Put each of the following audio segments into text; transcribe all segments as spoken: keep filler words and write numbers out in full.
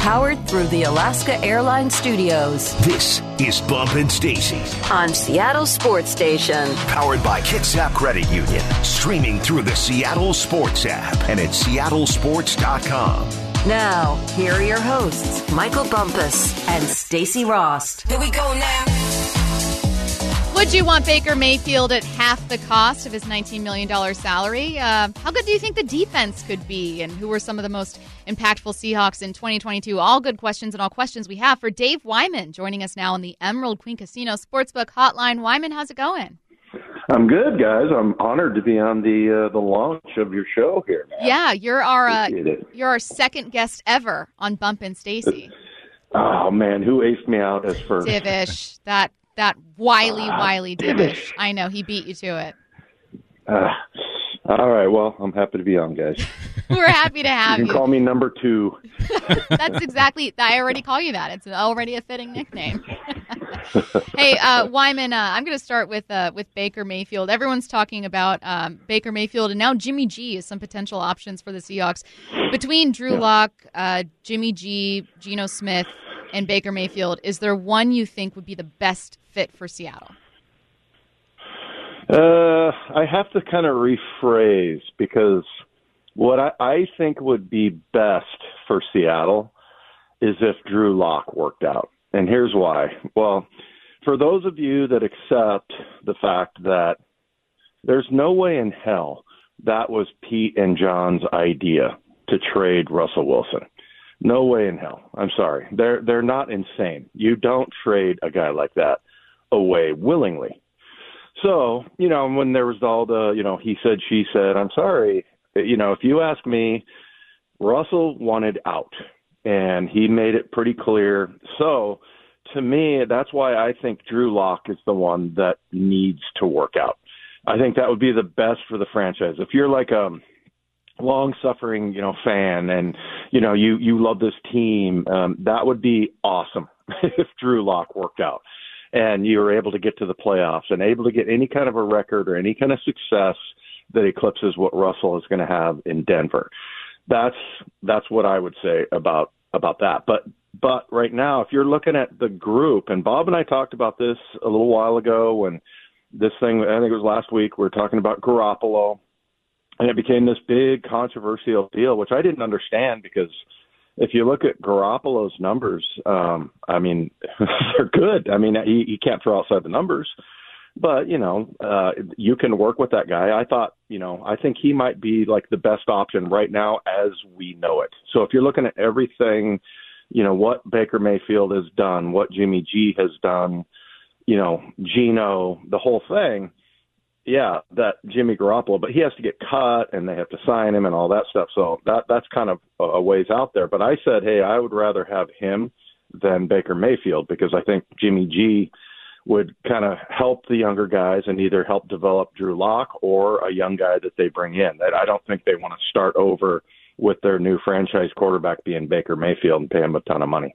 powered through the Alaska Airlines Studios. This is Bump and Stacy on Seattle Sports Station. Powered by Kitsap Credit Union. Streaming through the Seattle Sports app and at seattle sports dot com. Now, here are your hosts, Michael Bumpus and Stacy Rost. Here we go now. Would you want Baker Mayfield at half the cost of his nineteen million dollars salary? Uh, how good do you think the defense could be? And who were some of the most impactful Seahawks in twenty twenty-two? All good questions and all questions we have for Dave Wyman, joining us now on the Emerald Queen Casino Sportsbook Hotline. Wyman, how's it going? I'm good, guys. I'm honored to be on the uh, the launch of your show here, man. Yeah, you're our uh, you're our second guest ever on Bump and Stacy. Oh man, who aced me out as first? Divish, that that wily, uh, wily Divish. I know he beat you to it. Uh, all right, well, I'm happy to be on, guys. We're happy to have you. You can call me number two. That's exactly. I already call you that. It's already a fitting nickname. Hey, uh, Wyman, uh, I'm going to start with uh, with Baker Mayfield. Everyone's talking about um, Baker Mayfield, and now Jimmy G is some potential options for the Seahawks. Between Drew Lock, uh, Jimmy G, Geno Smith, and Baker Mayfield, is there one you think would be the best fit for Seattle? Uh, I have to kind of rephrase, because what I, I think would be best for Seattle is if Drew Lock worked out. And here's why. Well, for those of you that accept the fact that there's no way in hell that was Pete and John's idea to trade Russell Wilson. No way in hell. I'm sorry. They're they're not insane. You don't trade a guy like that away willingly. So, you know, when there was all the, you know, he said, she said, I'm sorry. You know, if you ask me, Russell wanted out. And he made it pretty clear. So, to me, that's why I think Drew Lock is the one that needs to work out. I think that would be the best for the franchise. If you're like a long-suffering, you know, fan, and you know you you love this team, um, that would be awesome if Drew Lock worked out, and you were able to get to the playoffs and able to get any kind of a record or any kind of success that eclipses what Russell is going to have in Denver. That's that's what I would say about about that. But but right now, if you're looking at the group, and Bob and I talked about this a little while ago when this thing, I think it was last week, we were talking about Garoppolo, and it became this big controversial deal, which I didn't understand, because if you look at Garoppolo's numbers, um, I mean, they're good. I mean, he, he can't throw outside the numbers. But, you know, uh, you can work with that guy. I thought, you know, I think he might be like the best option right now as we know it. So if you're looking at everything, you know, what Baker Mayfield has done, what Jimmy G has done, you know, Geno, the whole thing, yeah, that Jimmy Garoppolo, but he has to get cut and they have to sign him and all that stuff. So that that's kind of a ways out there. But I said, hey, I would rather have him than Baker Mayfield, because I think Jimmy G would kind of help the younger guys and either help develop Drew Lock or a young guy that they bring in. I don't think they want to start over with their new franchise quarterback being Baker Mayfield and pay him a ton of money.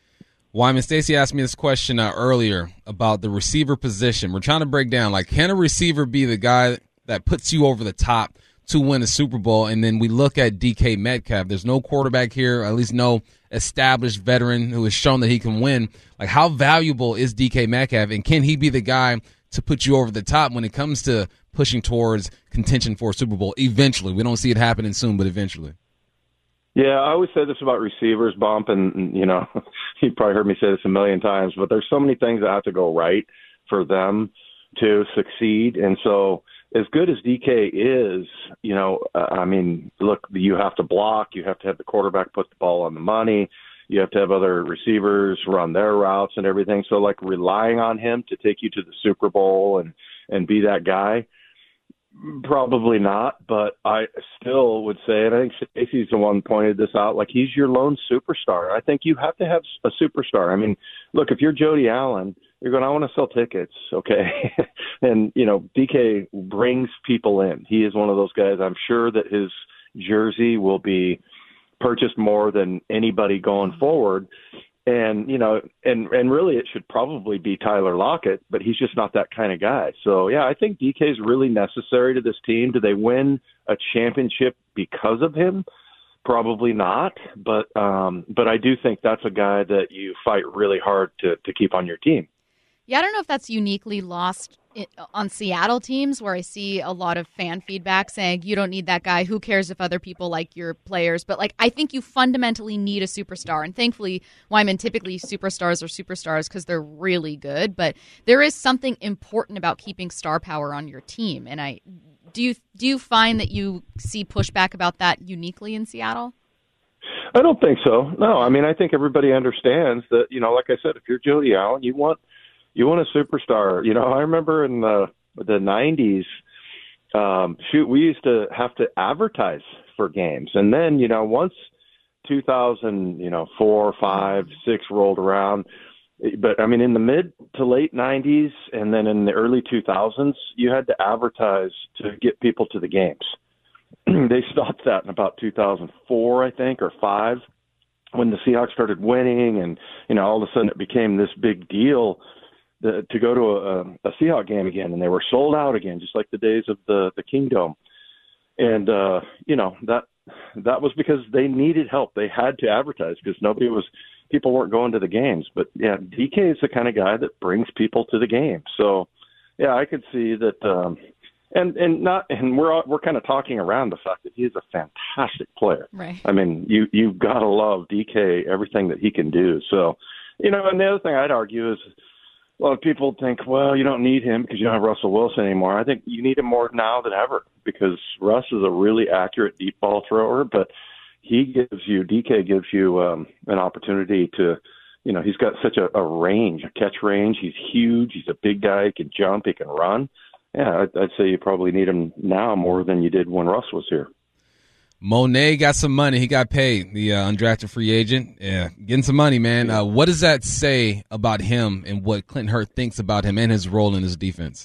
Wyman, Stacy asked me this question uh, earlier about the receiver position. We're trying to break down, like, can a receiver be the guy that puts you over the top to win a Super Bowl? And then we look at D K Metcalf. There's no quarterback here, at least no established veteran who has shown that he can win. Like, how valuable is D K Metcalf, and can he be the guy to put you over the top when it comes to pushing towards contention for a Super Bowl eventually? We don't see it happening soon, but eventually. Yeah, I always say this about receivers, Bump, and, you know, you've probably heard me say this a million times, but there's so many things that have to go right for them to succeed. And so as good as D K is, you know, uh, I mean, look, you have to block. You have to have the quarterback put the ball on the money. You have to have other receivers run their routes and everything. So, like, relying on him to take you to the Super Bowl and, and be that guy, probably not. But I still would say, and I think Stacey's the one pointed this out, like, he's your lone superstar. I think you have to have a superstar. I mean, look, if you're Jody Allen, you're going, I want to sell tickets, okay? And, you know, D K brings people in. He is one of those guys. I'm sure that his jersey will be purchased more than anybody going forward. And, you know, and, and really it should probably be Tyler Lockett, but he's just not that kind of guy. So, yeah, I think D K is really necessary to this team. Do they win a championship because of him? Probably not, but um, but I do think that's a guy that you fight really hard to, to keep on your team. Yeah, I don't know if that's uniquely lost on Seattle teams, where I see a lot of fan feedback saying you don't need that guy. Who cares if other people like your players? But like, I think you fundamentally need a superstar. And thankfully, Wyman, typically superstars are superstars because they're really good. But there is something important about keeping star power on your team. And I do you do you find that you see pushback about that uniquely in Seattle? I don't think so. No, I mean, I think everybody understands that, you know, like I said, if you're Jody Allen, you want You want a superstar. You know, I remember in the the nineties, um, shoot, we used to have to advertise for games. And then, you know, once two thousand, you know, four, five, six rolled around, but I mean, in the mid to late nineties and then in the early two thousands, you had to advertise to get people to the games. They stopped that in about two thousand four, I think, or five, when the Seahawks started winning and, you know, all of a sudden it became this big deal The, to go to a, a Seahawks game again, and they were sold out again, just like the days of the the Kingdom. And uh, you know that that was because they needed help. They had to advertise because nobody was, people weren't going to the games. But yeah, D K is the kind of guy that brings people to the game. So yeah, I could see that. Um, and and not and we're all, we're kind of talking around the fact that he's a fantastic player. Right. I mean, you you've got to love D K, everything that he can do. So you know, and the other thing I'd argue is, a lot of people think, well, you don't need him because you don't have Russell Wilson anymore. I think you need him more now than ever because Russ is a really accurate deep ball thrower, but he gives you, D K gives you um, an opportunity to, you know, he's got such a, a range, a catch range. He's huge. He's a big guy. He can jump. He can run. Yeah, I'd, I'd say you probably need him now more than you did when Russ was here. Monet got some money. He got paid, the uh, undrafted free agent. Yeah, getting some money, man. Uh, what does that say about him and what Clinton Hurtt thinks about him and his role in his defense?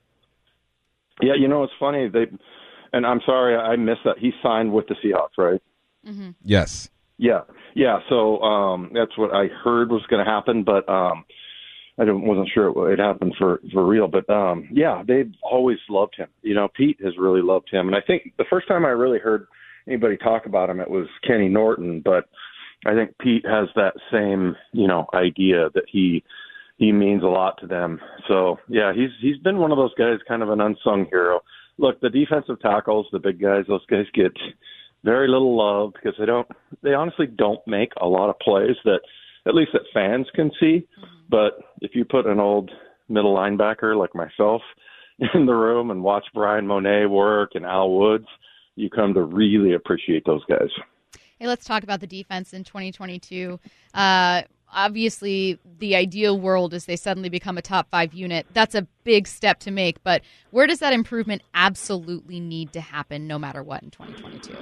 Yeah, you know, it's funny. They, and I'm sorry, I missed that. He signed with the Seahawks, right? Mm-hmm. Yes. Yeah, yeah. So um, that's what I heard was going to happen, but um, I didn't, wasn't sure it, it happened for, for real. But, um, yeah, they've always loved him. You know, Pete has really loved him. And I think the first time I really heard anybody talk about him, it was Kenny Norton, but I think Pete has that same, you know, idea that he he means a lot to them. So yeah, he's he's been one of those guys, kind of an unsung hero. Look, the defensive tackles, the big guys, those guys get very little love because they don't they honestly don't make a lot of plays that at least that fans can see. But if you put an old middle linebacker like myself in the room and watch Brian Monet work and Al Woods, you come to really appreciate those guys. Hey, let's talk about the defense in twenty twenty-two. Uh, obviously, the ideal world is they suddenly become a top five unit. That's a big step to make, but where does that improvement absolutely need to happen no matter what in twenty twenty-two?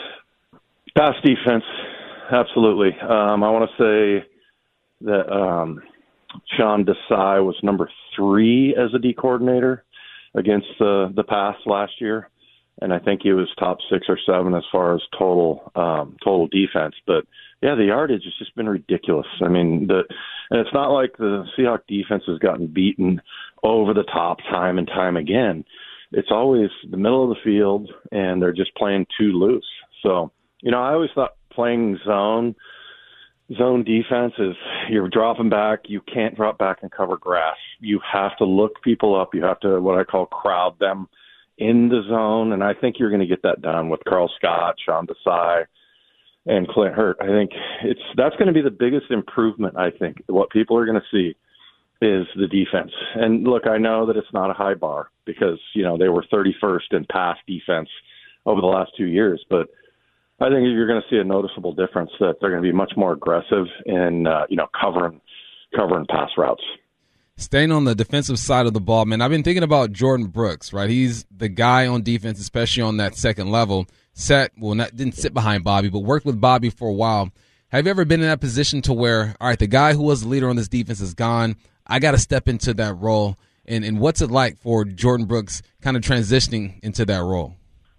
Pass defense, absolutely. Um, I want to say that um, Sean Desai was number three as a D coordinator against uh, the pass last year. And I think he was top six or seven as far as total um, total defense. But, yeah, the yardage has just been ridiculous. I mean, the, and it's not like the Seahawks defense has gotten beaten over the top time and time again. It's always the middle of the field, and they're just playing too loose. So, you know, I always thought playing zone, zone defense is you're dropping back. You can't drop back and cover grass. You have to look people up. You have to, what I call, crowd them in the zone, and I think you're going to get that done with Carl Scott, Sean Desai, and Clint Hurtt. I think it's that's going to be the biggest improvement, I think. What people are going to see is the defense. And, look, I know that it's not a high bar because, you know, they were thirty-first in pass defense over the last two years, but I think you're going to see a noticeable difference that they're going to be much more aggressive in, uh, you know, covering covering pass routes. Staying on the defensive side of the ball, man, I've been thinking about Jordan Brooks, right? He's the guy on defense, especially on that second level. Sat, well, not didn't sit behind Bobby, but worked with Bobby for a while. Have you ever been in that position to where, all right, the guy who was the leader on this defense is gone. I got to step into that role. And, and what's it like for Jordan Brooks kind of transitioning into that role?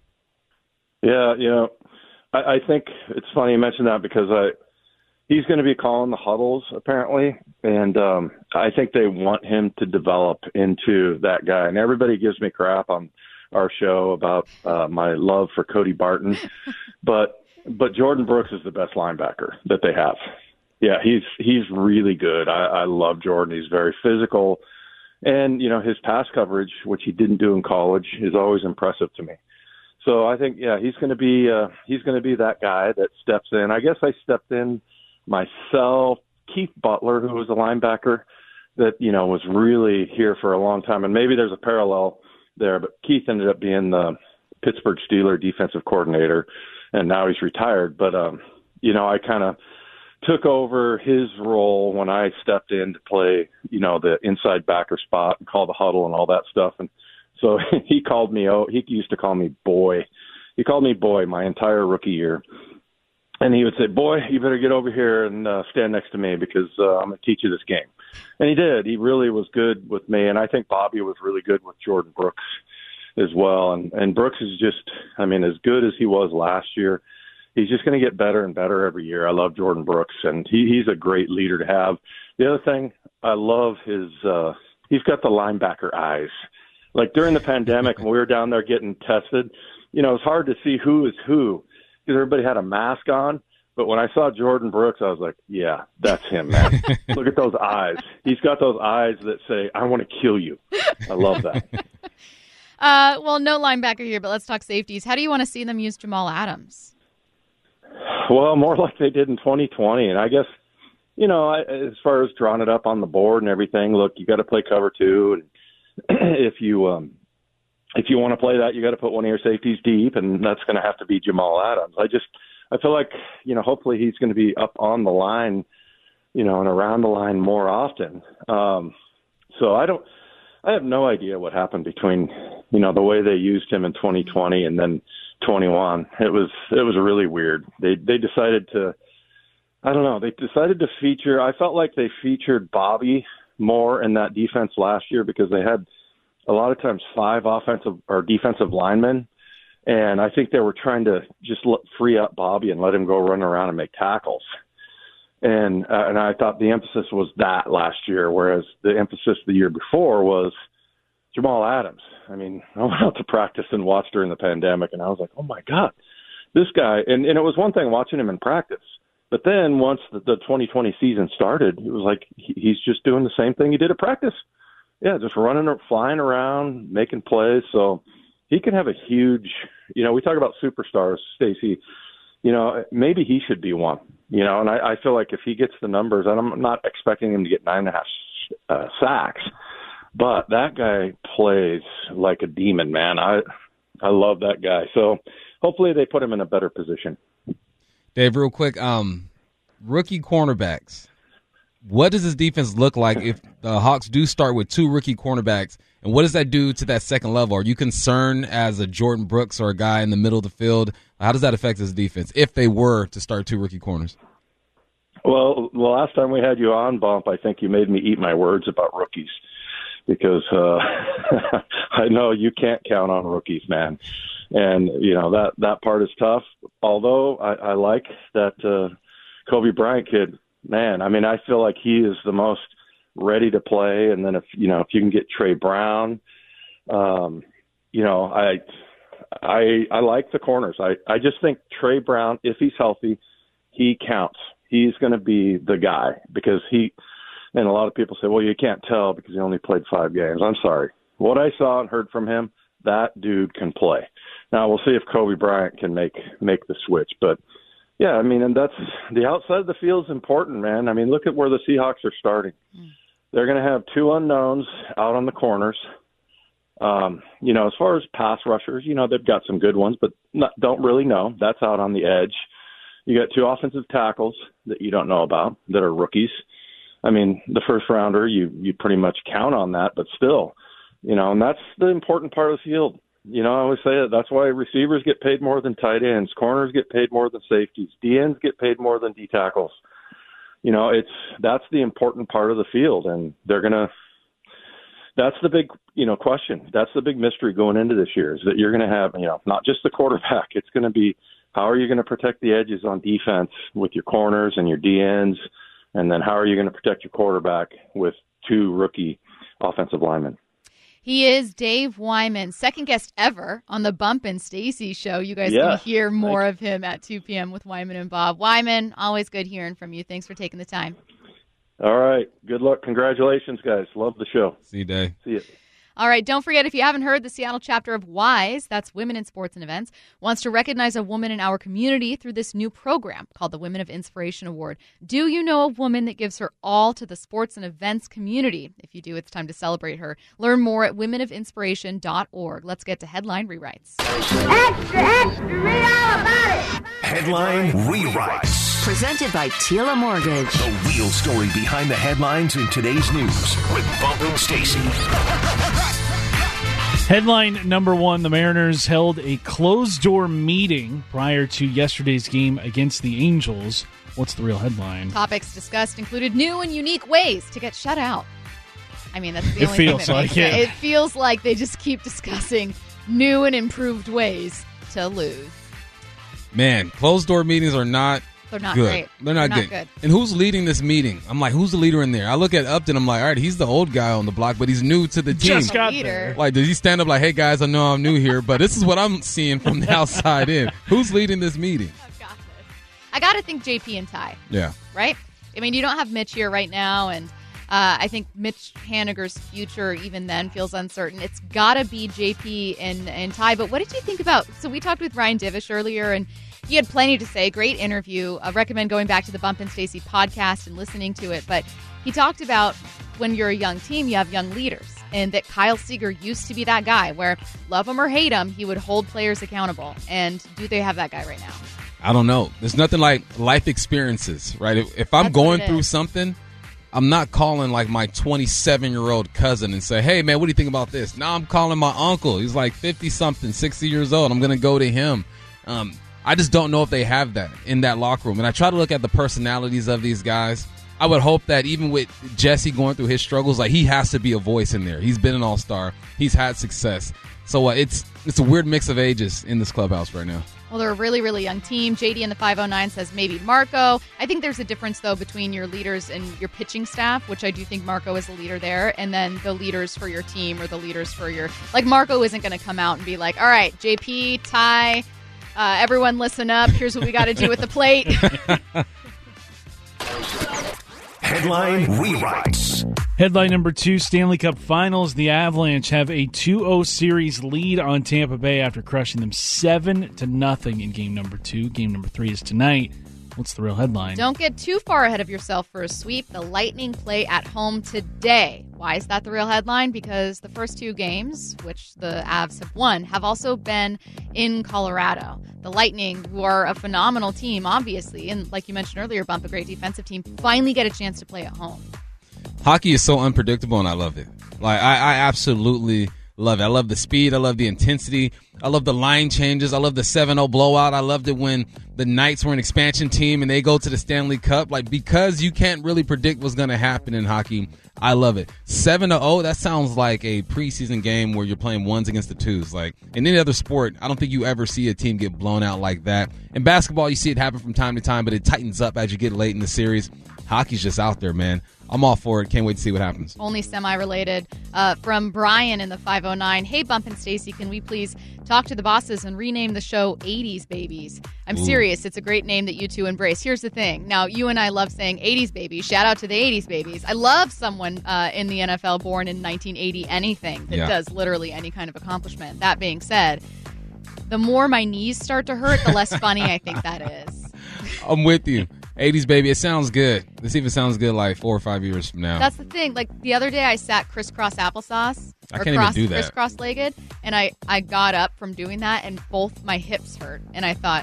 Yeah, you know, I, I think it's funny you mentioned that because I – he's going to be calling the huddles, apparently, and um, I think they want him to develop into that guy. And everybody gives me crap on our show about uh, my love for Cody Barton, but but Jordan Brooks is the best linebacker that they have. Yeah, he's he's really good. I, I love Jordan. He's very physical. And, you know, his pass coverage, which he didn't do in college, is always impressive to me. So I think, yeah, he's going to be uh, he's going to be that guy that steps in. I guess I stepped in myself, Keith Butler, who was a linebacker that, you know, was really here for a long time. And maybe there's a parallel there, but Keith ended up being the Pittsburgh Steelers defensive coordinator, and now he's retired. But, um, you know, I kind of took over his role when I stepped in to play, you know, the inside backer spot and call the huddle and all that stuff. And so he called me, oh, he used to call me boy. He called me boy my entire rookie year. And he would say, boy, you better get over here and uh, stand next to me because uh, I'm going to teach you this game. And he did. He really was good with me. And I think Bobby was really good with Jordan Brooks as well. And, and Brooks is just, I mean, as good as he was last year, he's just going to get better and better every year. I love Jordan Brooks, and he, he's a great leader to have. The other thing, I love his uh, he's got the linebacker eyes. Like during the pandemic, when we were down there getting tested, you know, it's hard to see who is who because everybody had a mask on. But when I saw Jordan Brooks, I was like, yeah, that's him, man. Look at those eyes. He's got those eyes that say, I want to kill you. I love that. Uh, well, no linebacker here, but let's talk safeties. How do you want to see them use Jamal Adams? Well, more like they did in twenty twenty. And I guess, you know, I, as far as drawing it up on the board and everything, look, you got to play cover two. And if you um, if you want to play that, you got to put one of your safeties deep, and that's going to have to be Jamal Adams. I just I feel like, you know, hopefully he's going to be up on the line, you know, and around the line more often. Um, so I don't I have no idea what happened between, you know, the way they used him in twenty twenty and then twenty-one. It was it was really weird. They they decided to, I don't know, they decided to feature, I felt like they featured Bobby more in that defense last year because they had a lot of times five offensive or defensive linemen, and I think they were trying to just let, free up Bobby and let him go run around and make tackles. And uh, and I thought the emphasis was that last year, whereas the emphasis the year before was Jamal Adams. I mean, I went out to practice and watched during the pandemic, and I was like, oh, my God, this guy. And, and it was one thing watching him in practice. But then once the, the twenty twenty season started, it was like he, he's just doing the same thing he did at practice. Yeah, just running or flying around, making plays. So he can have a huge, you know, we talk about superstars, Stacey. You know, maybe he should be one, you know, and I, I feel like if he gets the numbers, and I'm not expecting him to get nine and a half uh, sacks, but that guy plays like a demon, man. I I love that guy. So hopefully they put him in a better position. Dave, real quick, um, rookie cornerbacks. What does this defense look like if the Hawks do start with two rookie cornerbacks, and what does that do to that second level? Are you concerned as a Jordan Brooks or a guy in the middle of the field? How does that affect this defense if they were to start two rookie corners? Well, the last time we had you on, Bump, I think you made me eat my words about rookies because uh, I know you can't count on rookies, man. And, you know, that, that part is tough, although I, I like that uh, Kobe Bryant kid. Man, I mean, I feel like he is the most ready to play. And then if, you know, if you can get Trey Brown, um, you know, I, I, I like the corners. I, I just think Trey Brown, if he's healthy, he counts. He's going to be the guy because he, and a lot of people say, well, you can't tell because he only played five games. I'm sorry. What I saw and heard from him, that dude can play. Now we'll see if Kobe Bryant can make, make the switch, but yeah, I mean, and that's the outside of the field is important, man. I mean, look at where the Seahawks are starting. Mm. They're going to have two unknowns out on the corners. Um, you know, as far as pass rushers, you know, they've got some good ones, but not, don't really know. That's out on the edge. You got two offensive tackles that you don't know about that are rookies. I mean, the first rounder, you you pretty much count on that, but still, you know, and that's the important part of the field. You know, I always say that that's why receivers get paid more than tight ends, corners get paid more than safeties, D Ns get paid more than D tackles. You know, it's that's the important part of the field, and they're gonna. That's the big, you know, question. That's the big mystery going into this year is that you're going to have, you know, not just the quarterback. It's going to be how are you going to protect the edges on defense with your corners and your D Ns, and then how are you going to protect your quarterback with two rookie offensive linemen. He is Dave Wyman, second guest ever on the Bump and Stacy show. You guys Yes. can hear more of him at two p.m. with Wyman and Bob. Wyman, always good hearing from you. Thanks for taking the time. All right. Good luck. Congratulations, guys. Love the show. See you, Dave. See you. All right, don't forget, if you haven't heard, the Seattle chapter of WISE, that's Women in Sports and Events, wants to recognize a woman in our community through this new program called the Women of Inspiration Award. Do you know a woman that gives her all to the sports and events community? If you do, it's time to celebrate her. Learn more at women of inspiration dot org. Let's get to headline rewrites. Extra, extra, read all about it. Headline Rewrites. Presented by Tila Mortgage. The real story behind the headlines in today's news with Bump and Stacy. Headline number one, the Mariners held a closed-door meeting prior to yesterday's game against the Angels. What's the real headline? Topics discussed included new and unique ways to get shut out. I mean, that's the It only feels thing that like makes it. It feels like they just keep discussing new and improved ways to lose. Man, closed-door meetings are not They're not good. great. They're not, They're good. not good. And who's leading this meeting? I'm like, who's the leader in there? I look at Upton. I'm like, all right, he's the old guy on the block, but he's new to the team. Just got Leader. there. Like, does he stand up like, hey, guys, I know I'm new here, but this is what I'm seeing from the outside in. Who's leading this meeting? I've got this. I got to think J P and Ty, Yeah. right? I mean, you don't have Mitch here right now, and uh, I think Mitch Haniger's future even then feels uncertain. It's got to be J P and, and Ty. But what did you think about – so we talked with Ryan Divish earlier, and he had plenty to say. Great interview. I recommend going back to the Bump and Stacy podcast and listening to it. But he talked about when you're a young team, you have young leaders, and that Kyle Seager used to be that guy where, love him or hate him, he would hold players accountable. And do they have that guy right now? I don't know. There's nothing like life experiences, right? If, if I'm That's what going it through is. something, I'm not calling like my twenty-seven-year-old cousin and say, hey, man, what do you think about this? Now I'm calling my uncle. He's like fifty-something, sixty years old. I'm going to go to him. Um, I just don't know if they have that in that locker room. And I try to look at the personalities of these guys. I would hope that even with Jesse going through his struggles, like he has to be a voice in there. He's been an all-star. He's had success. So uh, it's it's a weird mix of ages in this clubhouse right now. Well, they're a really, really young team. J D in the five oh nine says maybe Marco. I think there's a difference, though, between your leaders and your pitching staff, which I do think Marco is a leader there, and then the leaders for your team or the leaders for your... Like, Marco isn't going to come out and be like, all right, J P, Ty, uh, everyone listen up. Here's what we got to do with the plate. Headline Rewrites. Headline number two, Stanley Cup Finals. The Avalanche have a two oh series lead on Tampa Bay after crushing them seven to nothing in game number two. Game number three is tonight. What's the real headline? Don't get too far ahead of yourself for a sweep. The Lightning play at home today. Why is that the real headline? Because the first two games, which the Avs have won, have also been in Colorado. The Lightning, who are a phenomenal team, obviously, and like you mentioned earlier, Bump, a great defensive team, finally get a chance to play at home. Hockey is so unpredictable, and I love it. Like I, I absolutely love it. I love the speed. I love the intensity. I love the line changes. I love the seven oh blowout. I loved it when the Knights were an expansion team and they go to the Stanley Cup. Like, because you can't really predict what's going to happen in hockey, I love it. seven to oh, that sounds like a preseason game where you're playing ones against the twos. Like, in any other sport, I don't think you ever see a team get blown out like that. In basketball, you see it happen from time to time, but it tightens up as you get late in the series. Hockey's just out there, man. I'm all for it. Can't wait to see what happens. Only semi-related. Uh, from Brian in the five oh nine. Hey, Bump and Stacy, can we please talk to the bosses and rename the show eighties Babies? I'm Ooh. serious. It's a great name that you two embrace. Here's the thing. Now, you and I love saying eighties Babies. Shout out to the eighties Babies. I love someone uh, in the N F L born in nineteen eighty anything that Yeah. does literally any kind of accomplishment. That being said, the more my knees start to hurt, the less funny I think that is. I'm with you. eighties baby, it sounds good. Let's see if it sounds good like four or five years from now. That's the thing. Like the other day, I sat crisscross applesauce. I or can't even cross, do that. Crisscross legged, and I I got up from doing that, and both my hips hurt, and I thought,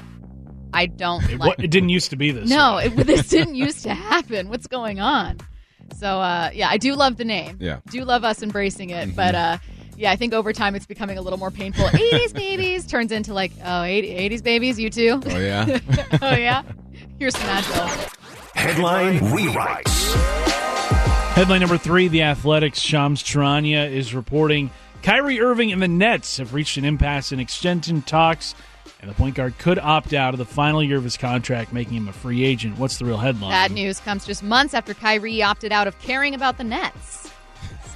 I don't It, like. what, it didn't used to be this No, way. it, this didn't used to happen. What's going on? So uh, yeah, I do love the name. Yeah. Do love us embracing it, Mm-hmm. but uh, yeah, I think over time it's becoming a little more painful. eighties babies turns into like, oh, eighties babies, you too. Oh, yeah? Oh yeah. Here's some Advil. Headline Rewrites. Headline number three, The Athletics' Shams Charania is reporting Kyrie Irving and the Nets have reached an impasse in extension talks, and the point guard could opt out of the final year of his contract, making him a free agent. What's the real headline? Bad news comes just months after Kyrie opted out of caring about the Nets.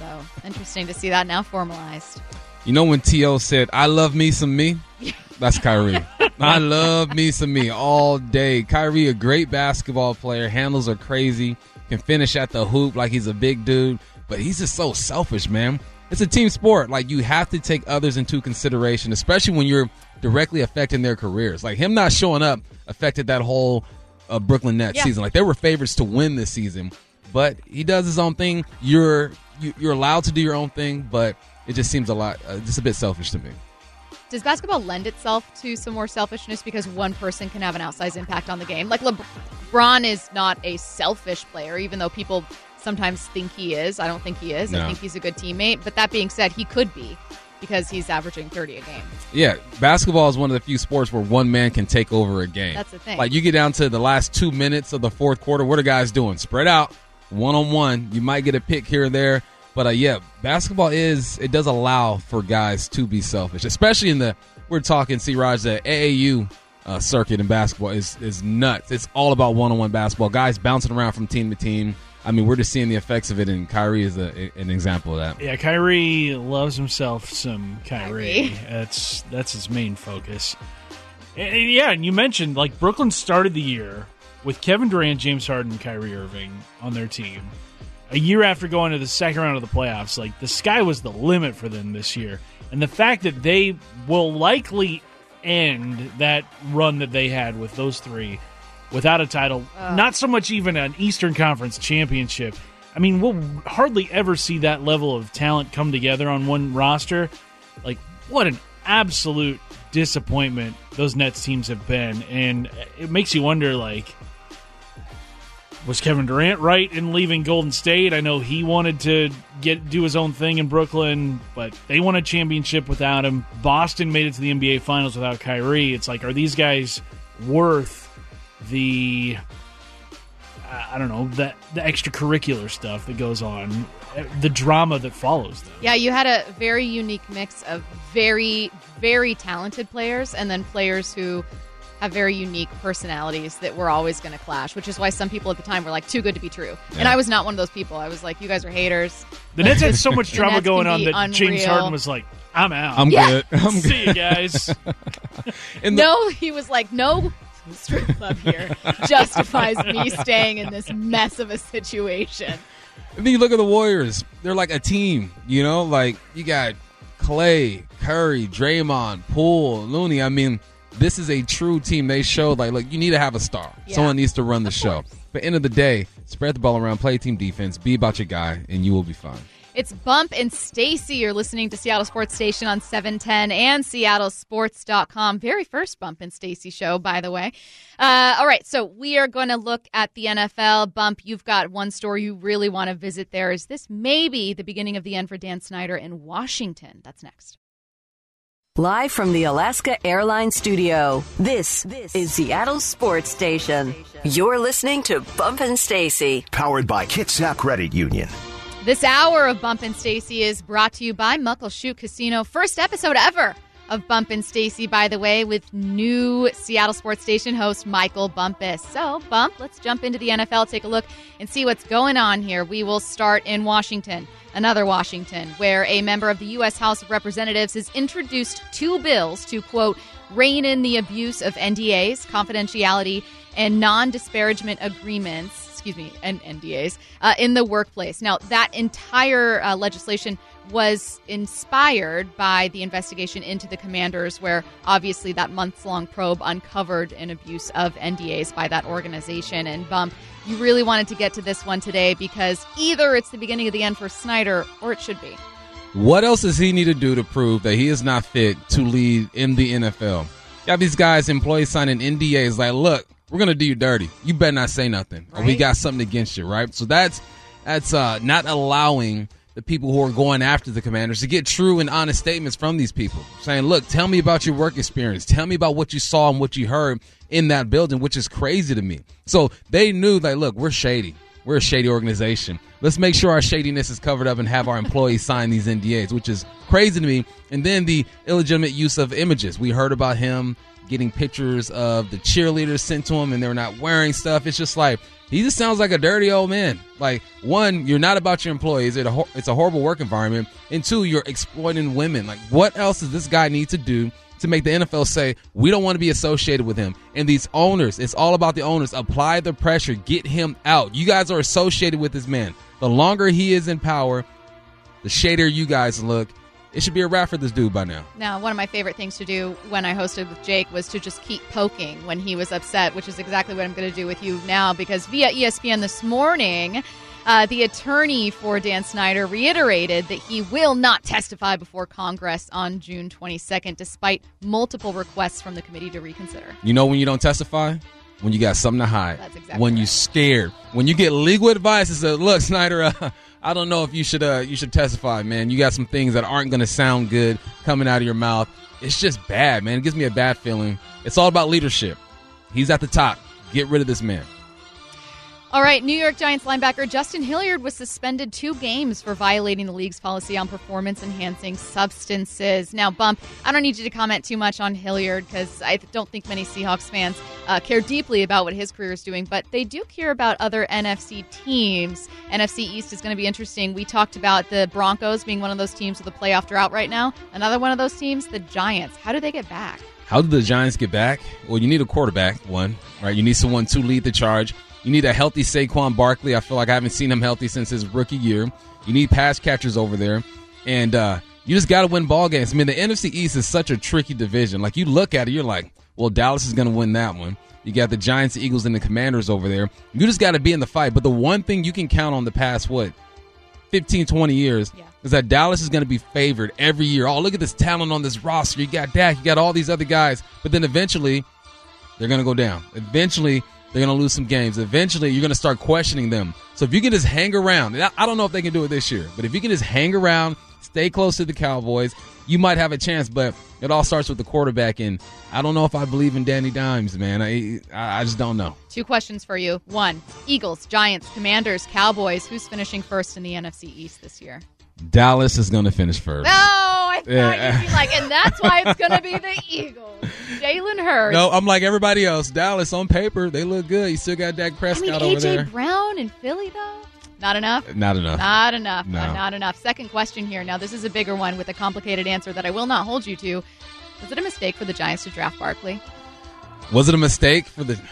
So interesting to see that now formalized. You know when T O said, I love me some me? That's Kyrie. I love me some me all day. Kyrie, a great basketball player. Handles are crazy. Can finish at the hoop like he's a big dude. But he's just so selfish, man. It's a team sport. Like, you have to take others into consideration, especially when you're directly affecting their careers. Like, him not showing up affected that whole uh, Brooklyn Nets yeah. season. Like, they were favorites to win this season. But he does his own thing. You're you, you're allowed to do your own thing, but it just seems a lot, uh, just a bit selfish to me. Does basketball lend itself to some more selfishness because one person can have an outsized impact on the game? Like, LeBron is not a selfish player, even though people sometimes think he is. I don't think he is. No. I think he's a good teammate. But that being said, he could be because he's averaging thirty a game. Yeah, basketball is one of the few sports where one man can take over a game. That's the thing. Like, you get down to the last two minutes of the fourth quarter, what are guys doing? Spread out, one-on-one. You might get a pick here and there. But, uh, yeah, basketball is, it does allow for guys to be selfish, especially in the, we're talking, C-Raj, the A A U uh, circuit in basketball is, is nuts. It's all about one-on-one basketball. Guys bouncing around from team to team. I mean, we're just seeing the effects of it, and Kyrie is a, an example of that. Yeah, Kyrie loves himself some Kyrie. Kyrie. That's that's his main focus. And, and yeah, and you mentioned, like, Brooklyn started the year with Kevin Durant, James Harden, and Kyrie Irving on their team. A year after going to the second round of the playoffs, like, the sky was the limit for them this year. And the fact that they will likely end that run that they had with those three without a title, uh. not so much even an Eastern Conference championship. I mean, we'll hardly ever see that level of talent come together on one roster. Like, what an absolute disappointment those Nets teams have been. And it makes you wonder, like, was Kevin Durant right in leaving Golden State? I know he wanted to get do his own thing in Brooklyn, but they won a championship without him. Boston made it to the N B A Finals without Kyrie. It's like, are these guys worth the, I don't know, that the extracurricular stuff that goes on, the drama that follows them? Yeah, you had a very unique mix of very, very talented players and then players who have very unique personalities that were always going to clash, which is why some people at the time were like, too good to be true. Yeah. And I was not one of those people. I was like, you guys are haters. The Nets had so much drama going on that unreal. James Harden was like, I'm out. I'm yeah. good. I'm good. See you guys. the- no, he was like, no strip club here justifies me staying in this mess of a situation. And then you look at the Warriors. They're like a team, you know? Like, you got Clay, Curry, Draymond, Poole, Looney. I mean, this is a true team. They showed, like, look, you need to have a star. Yeah. Someone needs to run the Of show. course. But end of the day, spread the ball around, play team defense, be about your guy, and you will be fine. It's Bump and Stacy. You're listening to Seattle Sports Station on seven ten and Seattle Sports dot com. Very first Bump and Stacy show, by the way. Uh, all right, so we are going to look at the N F L. Bump, you've got one story you really want to visit there. Is this maybe the beginning of the end for Dan Snyder in Washington? That's next. Live from the Alaska Airlines studio, this, this is Seattle Sports Station. You're listening to Bump and Stacy. Powered by Kitsap Credit Union. This hour of Bump and Stacy is brought to you by Muckleshoot Casino. First episode ever of Bump and Stacy, by the way, with new Seattle Sports Station host Michael Bumpus. So, Bump, let's jump into the N F L, take a look and see what's going on here. We will start in Washington, another Washington, where a member of the U S House of Representatives has introduced two bills to, quote, rein in the abuse of N D As, confidentiality, and non-disparagement agreements, excuse me, and N D As, uh, in the workplace. Now, that entire uh, legislation was inspired by the investigation into the Commanders, where obviously that months-long probe uncovered an abuse of N D As by that organization. And Bump, you really wanted to get to this one today because either it's the beginning of the end for Snyder or it should be. What else does he need to do to prove that he is not fit to lead in the N F L? You have these guys, employees signing N D As like, look, we're going to do you dirty. You better not say nothing. Right. Or we got something against you, right? So that's that's uh, not allowing the people who are going after the Commanders to get true and honest statements from these people. Saying, look, tell me about your work experience. Tell me about what you saw and what you heard in that building, which is crazy to me. So they knew, like, look, we're shady. We're a shady organization. Let's make sure our shadiness is covered up and have our employees sign these N D As, which is crazy to me. And then the illegitimate use of images. We heard about him getting pictures of the cheerleaders sent to him and they're not wearing stuff. It's just like, he just sounds like a dirty old man. Like, one, you're not about your employees. It's a, it's a horrible work environment. And two, you're exploiting women. Like, what else does this guy need to do to make the N F L say, we don't want to be associated with him? And these owners, it's all about the owners. Apply the pressure. Get him out. You guys are associated with this man. The longer he is in power, the shadier you guys look. It should be a wrap for this dude by now. Now, one of my favorite things to do when I hosted with Jake was to just keep poking when he was upset, which is exactly what I'm going to do with you now, because via E S P N this morning, uh, the attorney for Dan Snyder reiterated that he will not testify before Congress on June twenty-second, despite multiple requests from the committee to reconsider. You know when you don't testify? When you got something to hide. That's exactly When right. you're scared. When you get legal advice and say, look, Snyder, uh, I don't know if you should uh, you should testify, man. You got some things that aren't going to sound good coming out of your mouth. It's just bad, man. It gives me a bad feeling. It's all about leadership. He's at the top. Get rid of this man. All right, New York Giants linebacker Justin Hilliard was suspended two games for violating the league's policy on performance-enhancing substances. Now, Bump, I don't need you to comment too much on Hilliard because I don't think many Seahawks fans uh, care deeply about what his career is doing, but they do care about other N F C teams. N F C East is going to be interesting. We talked about the Broncos being one of those teams with a playoff drought right now. Another one of those teams, the Giants. How do they get back? How do the Giants get back? Well, you need a quarterback, one, right? You need someone to lead the charge. You need a healthy Saquon Barkley. I feel like I haven't seen him healthy since his rookie year. You need pass catchers over there. And uh, you just got to win ball games. I mean, the N F C East is such a tricky division. Like, you look at it, you're like, well, Dallas is going to win that one. You got the Giants, the Eagles, and the Commanders over there. You just got to be in the fight. But the one thing you can count on the past, what, fifteen, twenty years, yeah. is that Dallas is going to be favored every year. Oh, look at this talent on this roster. You got Dak, you got all these other guys. But then eventually, they're going to go down. Eventually, they're going to lose some games. Eventually, you're going to start questioning them. So if you can just hang around, and I don't know if they can do it this year, but if you can just hang around, stay close to the Cowboys, you might have a chance. But it all starts with the quarterback, and I don't know if I believe in Danny Dimes, man. I I just don't know. Two questions for you. One, Eagles, Giants, Commanders, Cowboys. Who's finishing first in the N F C East this year? Dallas is going to finish first. No, I thought Yeah. you'd be like, and that's why it's going to be the Eagles. Jalen Hurts. No, I'm like everybody else. Dallas, on paper, they look good. You still got Dak I Prescott mean, over A J there. Brown in Philly, though? Not enough? Not enough. Not enough. No. Uh, not enough. Second question here. Now, this is a bigger one with a complicated answer that I will not hold you to. Was it a mistake for the Giants to draft Barkley? Was it a mistake for the...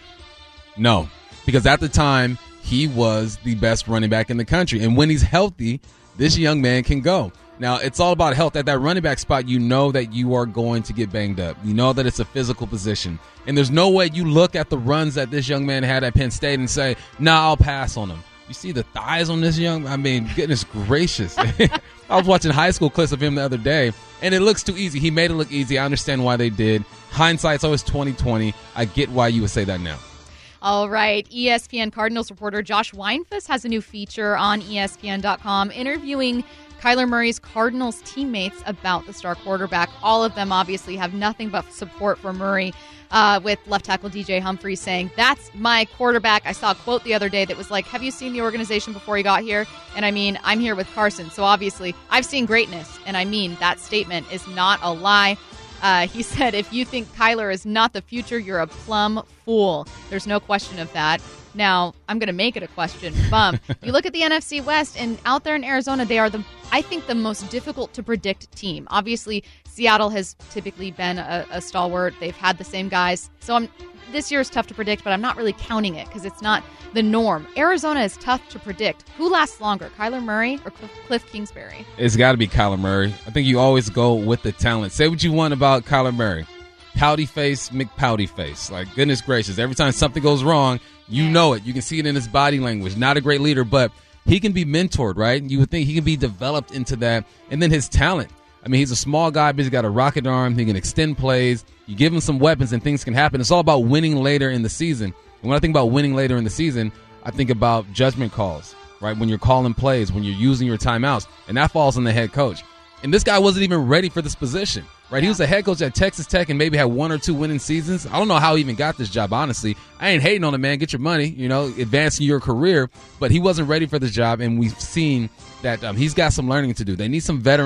No, because at the time, he was the best running back in the country. And when he's healthy, this young man can go. Now, it's all about health. At that running back spot, you know that you are going to get banged up. You know that it's a physical position. And there's no way you look at the runs that this young man had at Penn State and say, nah, I'll pass on him. You see the thighs on this young... I mean, goodness gracious. I was watching high school clips of him the other day, and it looks too easy. He made it look easy. I understand why they did. Hindsight's always twenty twenty. I get why you would say that now. All right. E S P N Cardinals reporter Josh Weinfuss has a new feature on E S P N dot com interviewing Kyler Murray's Cardinals teammates about the star quarterback. All of them obviously have nothing but support for Murray, uh, with left tackle D J Humphries saying, that's my quarterback. I saw a quote the other day that was like, have you seen the organization before he got here? And I mean, I'm here with Carson. So obviously, I've seen greatness. And I mean, that statement is not a lie. Uh, he said, if you think Kyler is not the future, you're a plumb fool. There's no question of that. Now, I'm going to make it a question. Bump. You look at the N F C West, and out there in Arizona, they are, the, I think, the most difficult to predict team. Obviously, Seattle has typically been a, a stalwart. They've had the same guys. So I'm, this year is tough to predict, but I'm not really counting it because it's not the norm. Arizona is tough to predict. Who lasts longer, Kyler Murray or Cliff, Cliff Kingsbury? It's got to be Kyler Murray. I think you always go with the talent. Say what you want about Kyler Murray. Pouty face, McPouty face. Like, goodness gracious. Every time something goes wrong, you know it. You can see it in his body language. Not a great leader, but he can be mentored, right? You would think he can be developed into that. And then his talent. I mean, he's a small guy, but he's got a rocket arm. He can extend plays. You give him some weapons and things can happen. It's all about winning later in the season. And when I think about winning later in the season, I think about judgment calls, right? When you're calling plays, when you're using your timeouts, and that falls on the head coach. And this guy wasn't even ready for this position, right? He was a head coach at Texas Tech and maybe had one or two winning seasons. I don't know how he even got this job, honestly. I ain't hating on him, man. Get your money, you know, advancing your career. But he wasn't ready for this job, and we've seen that um, he's got some learning to do. They need some veteran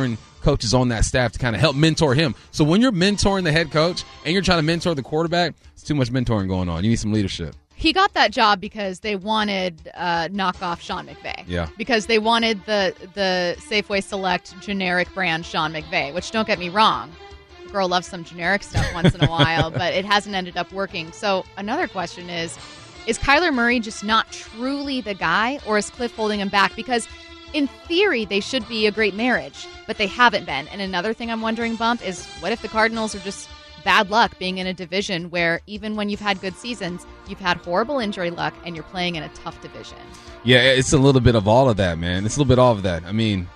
coaches on that staff to kind of help mentor him. So when you're mentoring the head coach and you're trying to mentor the quarterback, it's too much mentoring going on. You need some leadership. He got that job because they wanted uh, knockoff Sean McVay. Yeah. Because they wanted the the Safeway Select generic brand Sean McVay, which, don't get me wrong, the girl loves some generic stuff once in a while, but it hasn't ended up working. So another question is, is Kyler Murray just not truly the guy, or is Cliff holding him back? Because in theory, they should be a great marriage, but they haven't been. And another thing I'm wondering, Bump, is what if the Cardinals are just bad luck being in a division where even when you've had good seasons, you've had horrible injury luck and you're playing in a tough division? Yeah, it's a little bit of all of that, man. It's a little bit of all of that. I mean,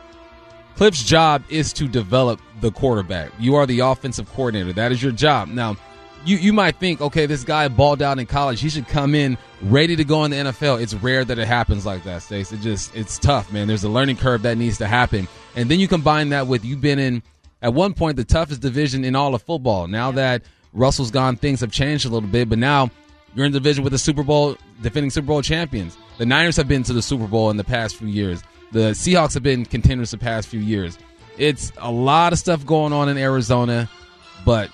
Cliff's job is to develop the quarterback. You are the offensive coordinator. That is your job. Now, you, you might think, okay, this guy balled out in college. He should come in ready to go in the N F L. It's rare that it happens like that, Stace. It just, it's tough, man. There's a learning curve that needs to happen. And then you combine that with you've been in, at one point, the toughest division in all of football. Now that Russell's gone, things have changed a little bit, but now you're in the division with the Super Bowl, defending Super Bowl champions. The Niners have been to the Super Bowl in the past few years. The Seahawks have been contenders the past few years. It's a lot of stuff going on in Arizona, but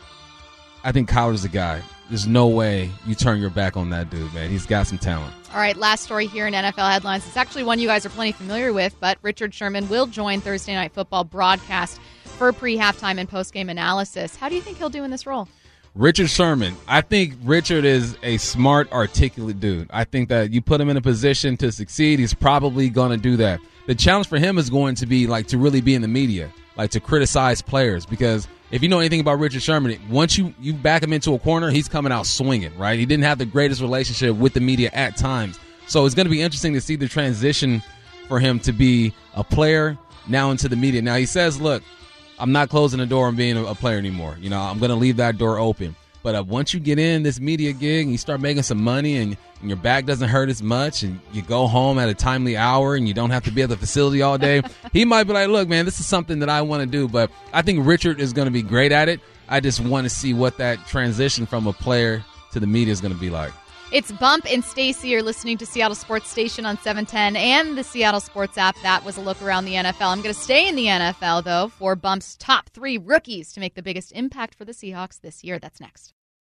I think Kyler's the guy. There's no way you turn your back on that dude, man. He's got some talent. All right, last story here in N F L headlines. It's actually one you guys are plenty familiar with, but Richard Sherman will join Thursday Night Football broadcast for pre-halftime and post-game analysis. How do you think he'll do in this role? Richard Sherman. I think Richard is a smart, articulate dude. I think that you put him in a position to succeed, he's probably going to do that. The challenge for him is going to be like to really be in the media, like to criticize players, because if you know anything about Richard Sherman, once you, you back him into a corner, he's coming out swinging, right? He didn't have the greatest relationship with the media at times. So it's going to be interesting to see the transition for him to be a player now into the media. Now, he says, look, I'm not closing the door on being a player anymore. You know, I'm going to leave that door open. But uh, once you get in this media gig and you start making some money and, and your back doesn't hurt as much and you go home at a timely hour and you don't have to be at the facility all day, he might be like, look, man, this is something that I want to do. But I think Richard is going to be great at it. I just want to see what that transition from a player to the media is going to be like. It's Bump and Stacy. You're listening to Seattle Sports Station on seven ten and the Seattle Sports app. That was a look around the N F L. I'm going to stay in the N F L, though, for Bump's top three rookies to make the biggest impact for the Seahawks this year. That's next.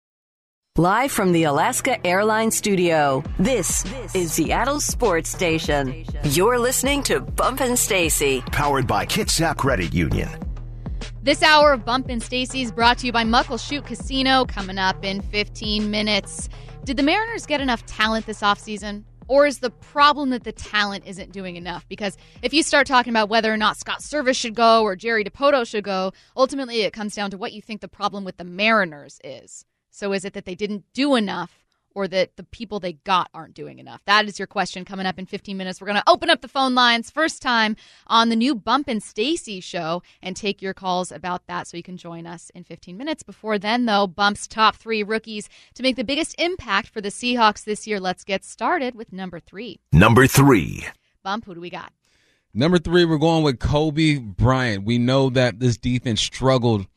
Live from the Alaska Airlines Studio, this is Seattle Sports Station. You're listening to Bump and Stacy. Powered by Kitsap Credit Union. This hour of Bump and Stacy is brought to you by Muckleshoot Casino, coming up in fifteen minutes. Did the Mariners get enough talent this offseason? Or is the problem that the talent isn't doing enough? Because if you start talking about whether or not Scott Service should go or Jerry DiPoto should go, ultimately it comes down to what you think the problem with the Mariners is. So is it that they didn't do enough, or that the people they got aren't doing enough? That is your question coming up in fifteen minutes. We're going to open up the phone lines first time on the new Bump and Stacy show and take your calls about that, so you can join us in fifteen minutes. Before then, though, Bump's top three rookies to make the biggest impact for the Seahawks this year. Let's get started with number three. Number three. Bump, who do we got? Number three, we're going with Kobe Bryant. We know that this defense struggled.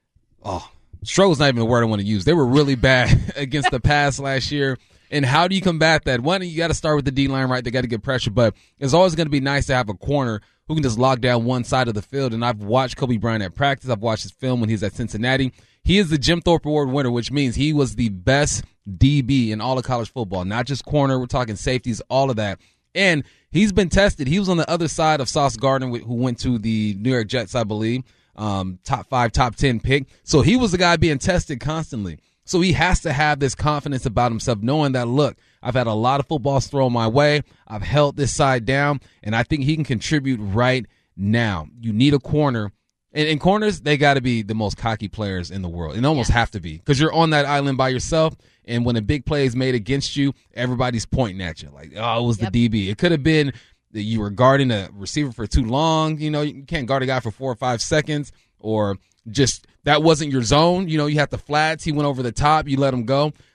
Oh, struggle's not even the word I want to use. They were really bad against the pass last year. And how do you combat that? One, you got to start with the D-line, right? They got to get pressure. But it's always going to be nice to have a corner who can just lock down one side of the field. And I've watched Kobe Bryant at practice. I've watched his film when he was at Cincinnati. He is the Jim Thorpe Award winner, which means he was the best D B in all of college football. Not just corner. We're talking safeties, all of that. And he's been tested. He was on the other side of Sauce Gardner, who went to the New York Jets, I believe. Um, top five, top ten pick. So he was the guy being tested constantly. So he has to have this confidence about himself, knowing that, look, I've had a lot of footballs thrown my way. I've held this side down, and I think he can contribute right now. You need a corner. And in corners, they got to be the most cocky players in the world. It almost yeah. have to be, because you're on that island by yourself, and when a big play is made against you, everybody's pointing at you like, oh, it was yep. the D B. It could have been that you were guarding a receiver for too long. You know, you can't guard a guy for four or five seconds, or just that wasn't your zone. You know, you had the flats. He went over the top. You let him go.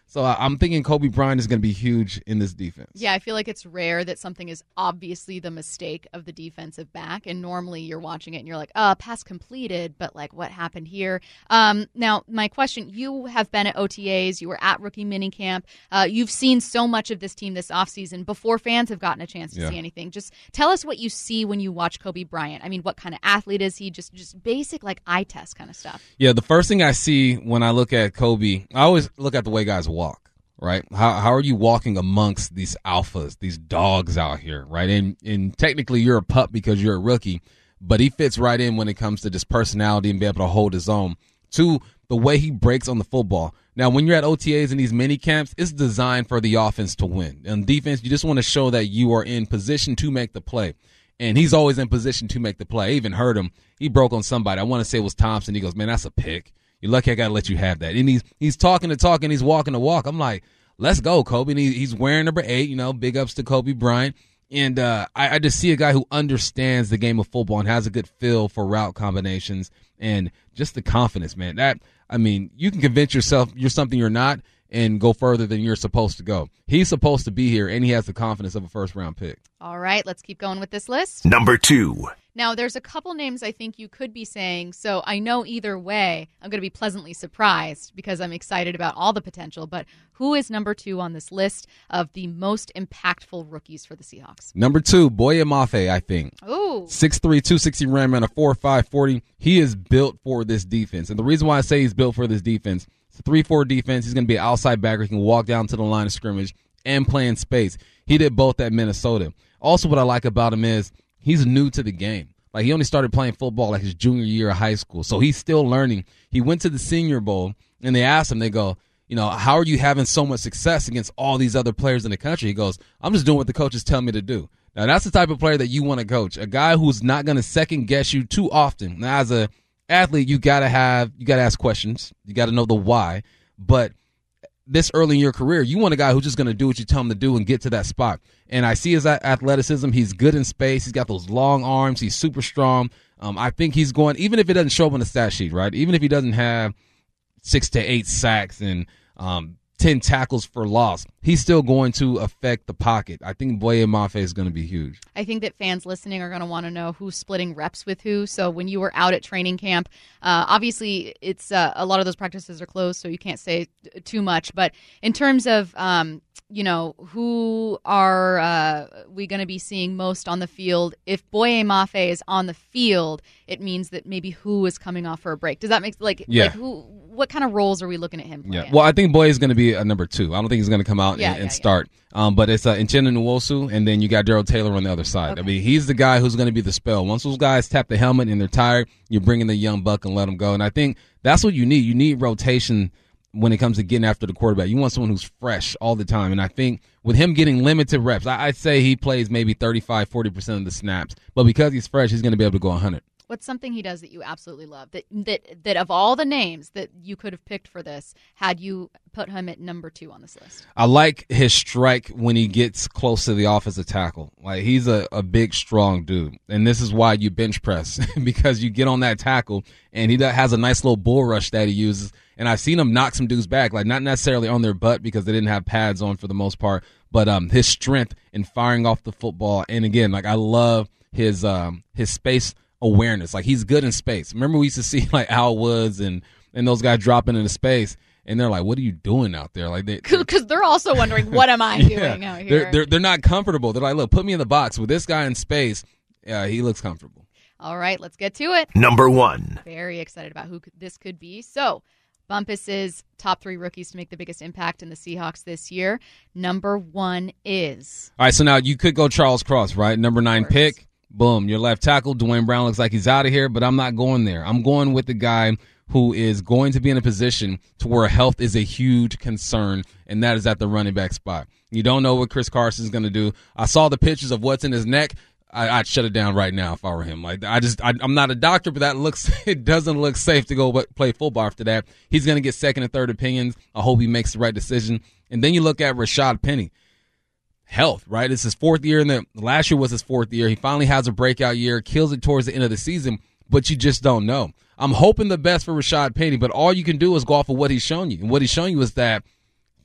So uh, I'm thinking Kobe Bryant is going to be huge in this defense. Yeah, I feel like it's rare that something is obviously the mistake of the defensive back, and normally you're watching it and you're like, uh, pass completed, but like what happened here? Um, now, my question, you have been at O T As, you were at rookie minicamp, uh, you've seen so much of this team this offseason before fans have gotten a chance to yeah. see anything. Just tell us what you see when you watch Kobe Bryant. I mean, what kind of athlete is he? Just, just basic like eye test kind of stuff. Yeah, the first thing I see when I look at Kobe, I always look at the way guys walk, right? How how are you walking amongst these alphas, these dogs out here, right? And and technically you're a pup because you're a rookie, but he fits right in when it comes to just personality and be able to hold his own. Two, the way he breaks on the football. Now, when you're at O T As and these mini camps, it's designed for the offense to win. On defense, you just want to show that you are in position to make the play. And he's always in position to make the play. I even heard him. He broke on somebody. I want to say it was Thompson. He goes, man, that's a pick. You're lucky I got to let you have that. And he's he's talking to talk and he's walking to walk. I'm like, let's go, Kobe. And he, he's wearing number eight, you know, big ups to Kobe Bryant. And uh, I, I just see a guy who understands the game of football and has a good feel for route combinations and just the confidence, man. That, I mean, you can convince yourself you're something you're not and go further than you're supposed to go. He's supposed to be here, and he has the confidence of a first-round pick. All right, let's keep going with this list. Number two. Now, there's a couple names I think you could be saying, so I know either way I'm going to be pleasantly surprised because I'm excited about all the potential, but who is number two on this list of the most impactful rookies for the Seahawks? Number two, Boye Mafe, I think. Ooh. six three, two sixty Ram and a four five forty. He is built for this defense. And the reason why I say he's built for this defense, it's a three four defense. He's going to be an outside backer. He can walk down to the line of scrimmage and play in space. He did both at Minnesota. Also, what I like about him is he's new to the game. Like, he only started playing football like his junior year of high school, so he's still learning. He went to the Senior Bowl, and they asked him, they go, you know, how are you having so much success against all these other players in the country? He goes, I'm just doing what the coaches tell me to do. Now, that's the type of player that you want to coach, a guy who's not going to second-guess you too often. Now, as a athlete, you got to have, you got to ask questions. You got to know the why, but this early in your career, you want a guy who's just going to do what you tell him to do and get to that spot. And I see his athleticism. He's good in space. He's got those long arms. He's super strong. Um, I think he's going, even if it doesn't show up on the stat sheet, right? Even if he doesn't have six to eight sacks and um, ten tackles for loss, he's still going to affect the pocket. I think Boye Mafe is going to be huge. I think that fans listening are going to want to know who's splitting reps with who. So when you were out at training camp, uh, obviously it's uh, a lot of those practices are closed, so you can't say t- too much. But in terms of um, you know, who are uh, we going to be seeing most on the field? If Boye Mafe is on the field, it means that maybe who is coming off for a break. Does that make like yeah. like who? What kind of roles are we looking at him playing? Yeah. Well, I think Boye is going to be a number two. I don't think he's going to come out yeah, and, yeah, and yeah. start. Um, but it's uh, Uchenna Nwosu, and then you got Darrell Taylor on the other side. Okay. I mean, he's the guy who's going to be the spell. Once those guys tap the helmet and they're tired, you bring in the young buck and let them go. And I think that's what you need. You need rotation when it comes to getting after the quarterback. You want someone who's fresh all the time. And I think with him getting limited reps, I, I'd say he plays maybe thirty-five, forty percent of the snaps. But because he's fresh, he's going to be able to go one hundred. What's something he does that you absolutely love? That that that of all the names that you could have picked for this, had you put him at number two on this list? I like his strike when he gets close to the offensive tackle. Like, he's a, a big, strong dude. And this is why you bench press, because you get on that tackle, and he does, has a nice little bull rush that he uses. And I've seen him knock some dudes back, like not necessarily on their butt because they didn't have pads on for the most part, but um, his strength in firing off the football. And again, like, I love his um, his space awareness. Like, he's good in space. Remember we used to see like Al Woods and, and those guys dropping into space, and they're like, what are you doing out there? Like, Because they, they're also wondering, what am I yeah, doing out here? They're, they're, they're not comfortable. They're like, look, put me in the box. With this guy in space, uh, he looks comfortable. All right, let's get to it. Number one. Very excited about who this could be. So, Bumpus's top three rookies to make the biggest impact in the Seahawks this year. Number one is... All right, so now you could go Charles Cross, right? Number nine pick. Boom, your left tackle, Dwayne Brown, looks like he's out of here, but I'm not going there. I'm going with the guy who is going to be in a position to where health is a huge concern, and that is at the running back spot. You don't know what Chris Carson's going to do. I saw the pictures of what's in his neck. I, I'd shut it down right now if I were him. Like, I just, I, I'm not a doctor, but that looks, it doesn't look safe to go play football after that. He's going to get second and third opinions. I hope he makes the right decision. And then you look at Rashad Penny. Health, right? It's his fourth year, and the last year was his fourth year. He finally has a breakout year, kills it towards the end of the season, but you just don't know. I'm hoping the best for Rashad Penny, but all you can do is go off of what he's shown you. And what he's shown you is that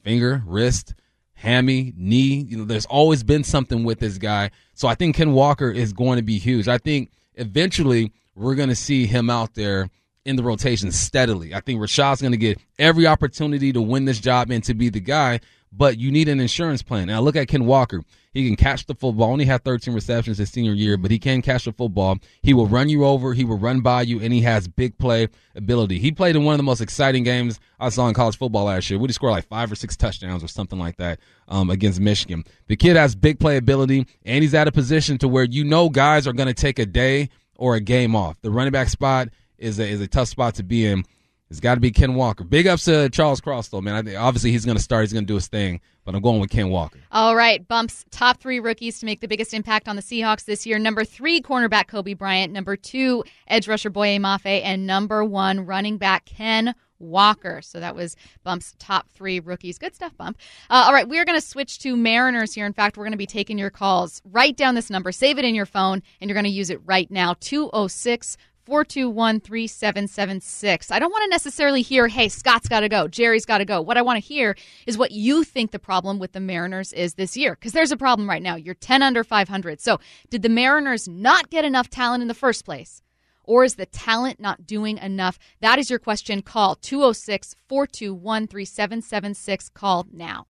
finger, wrist, hammy, knee. You know, there's always been something with this guy. So I think Ken Walker is going to be huge. I think eventually we're going to see him out there in the rotation steadily. I think Rashad's going to get every opportunity to win this job and to be the guy, but you need an insurance plan. Now look at Ken Walker. He can catch the football. Only had thirteen receptions his senior year, but he can catch the football. He will run you over. He will run by you, and he has big play ability. He played in one of the most exciting games I saw in college football last year. Would he score like five or six touchdowns or something like that um, against Michigan? The kid has big play ability, and he's at a position to where you know guys are going to take a day or a game off. The running back spot is a, is a tough spot to be in. It's got to be Ken Walker. Big ups to Charles Cross, though, man. I think obviously he's going to start. He's going to do his thing, but I'm going with Ken Walker. All right, Bump's top three rookies to make the biggest impact on the Seahawks this year. Number three, cornerback Kobe Bryant. Number two, edge rusher Boye Mafe. And number one, running back Ken Walker. So that was Bump's top three rookies. Good stuff, Bump. Uh, all right, we're going to switch to Mariners here. In fact, we're going to be taking your calls. Write down this number. Save it in your phone, and you're going to use it right now. two oh six, four two one, three seven seven six. I don't want to necessarily hear, hey, Scott's got to go, Jerry's got to go. What I want to hear is what you think the problem with the Mariners is this year, because there's a problem right now. You're ten under five hundred. So did the Mariners not get enough talent in the first place? Or is the talent not doing enough? That is your question. Call two oh six, four two one, three seven seven six. Call now.